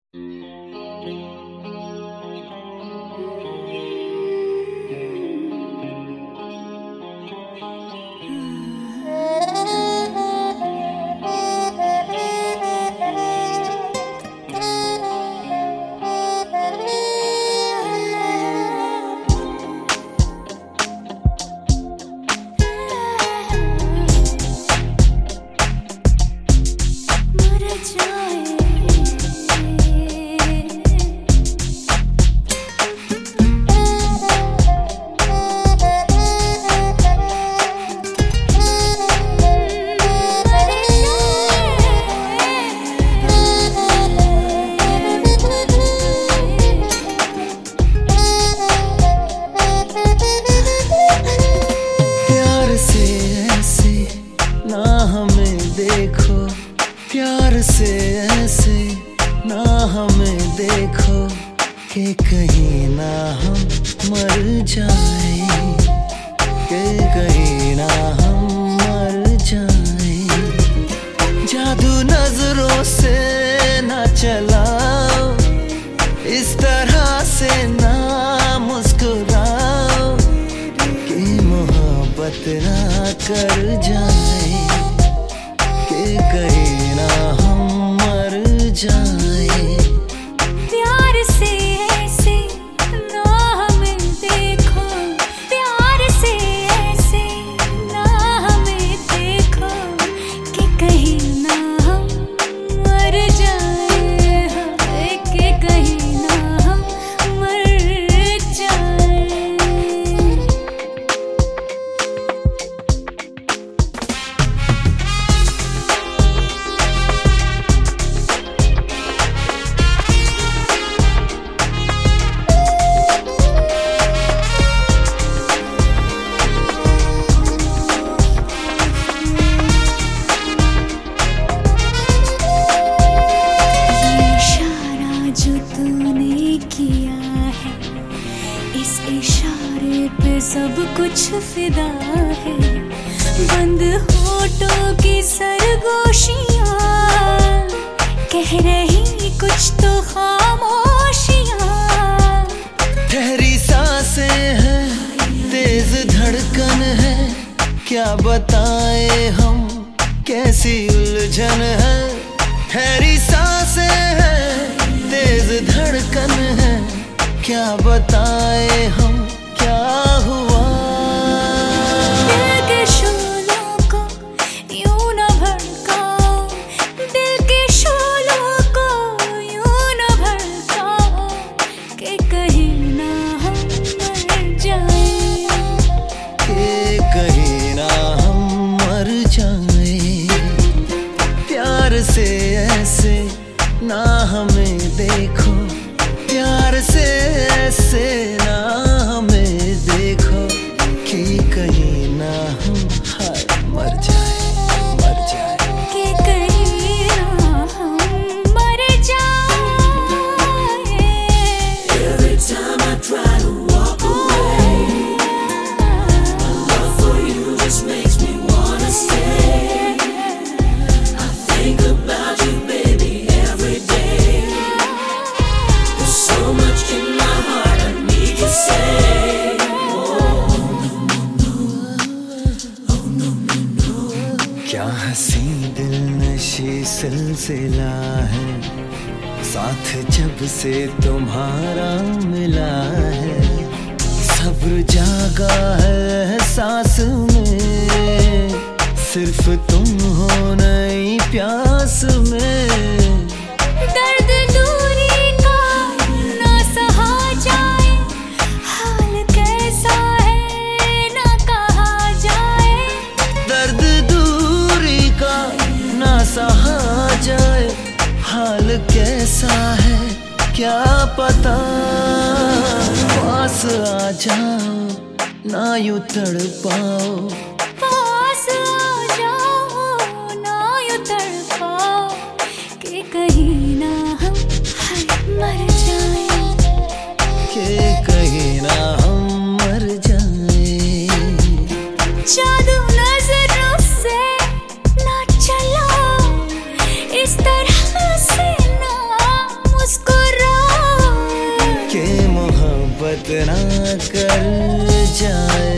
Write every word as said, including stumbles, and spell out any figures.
प्यार से ऐसे ना हमें देखो कि कहीं ना हम मर जाए, कि कहीं ना हम मर जाए। जादू नजरों से ना चलाओ, इस तरह से ना मुस्कुराओ कि मोहब्बत ना कर जाए, कि कहीं ना हम मर जाए। प्यार से ऐसे ना हमें देखो, प्यार से ऐसे ना हमें देखो कि कहीं ना हम मर जाए, कि कहीं ना हम मर जाए। सब कुछ फिदा है, बंद होठों की सरगोशियां कह रही कुछ तो खामोशियां। ठहरी सांसें हैं, तेज धड़कन है, क्या बताएं हम कैसी उलझन है। ठहरी सांसें हैं, तेज धड़कन है, क्या बताएं हम क्या हुआ। दिल के शोलों को यूं न भड़काओ, दिल के शोलों को यूं न भड़काओ कि कहीं ना हम मर जाए, कि कहीं ना हम मर जाए। प्यार से ऐसे ना हमें देखो, प्यार से ऐसे ना हमें देखो कि कहीं ना हम हाय मर जाए, मर जाए। कि कहीं ना हम मर जाए। Every time I try to walk away, my love for you just makes me wanna stay. I think about you, baby, every day. There's so much in my heart I need to say. क्या हंसी दिल नशी सिलसिला है, साथ जब से तुम्हारा मिला है। सब्र जागा है सांस में, सिर्फ तुम हो नई प्यास में। दर्द दूरी का ना सहा जाए, हाल कैसा है ना कहा जाए। दर्द दूरी का ना सहा जाए, हाल कैसा है क्या पता। पास आ जाओ ना यूं तड़पाओ, पास आ जाओ ना यूं तड़पाओ कि कहीं ना हम हाय मर जाए, कि कहीं ना हम मर जाए। जादू नजरों से ना चलाओ, इस तरह से ना मुस्कुराओ इतना कर जाए।